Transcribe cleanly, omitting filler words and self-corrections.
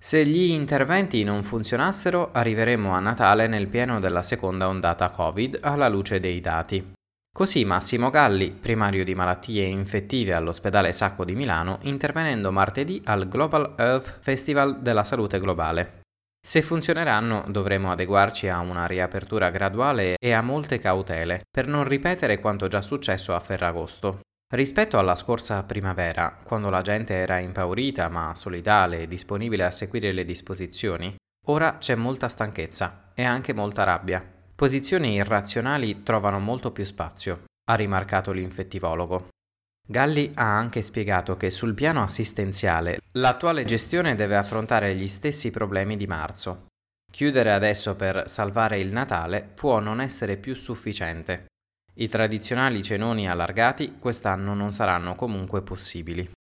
Se gli interventi non funzionassero, arriveremmo a Natale nel pieno della seconda ondata Covid alla luce dei dati. Così Massimo Galli, primario di malattie infettive all'ospedale Sacco di Milano, intervenendo martedì al Global Health Festival della Salute Globale. Se funzioneranno, dovremo adeguarci a una riapertura graduale e a molte cautele, per non ripetere quanto già successo a Ferragosto. Rispetto alla scorsa primavera, quando la gente era impaurita ma solidale e disponibile a seguire le disposizioni, ora c'è molta stanchezza e anche molta rabbia. Posizioni irrazionali trovano molto più spazio, ha rimarcato l'infettivologo. Galli ha anche spiegato che sul piano assistenziale l'attuale gestione deve affrontare gli stessi problemi di marzo. Chiudere adesso per salvare il Natale può non essere più sufficiente. I tradizionali cenoni allargati quest'anno non saranno comunque possibili.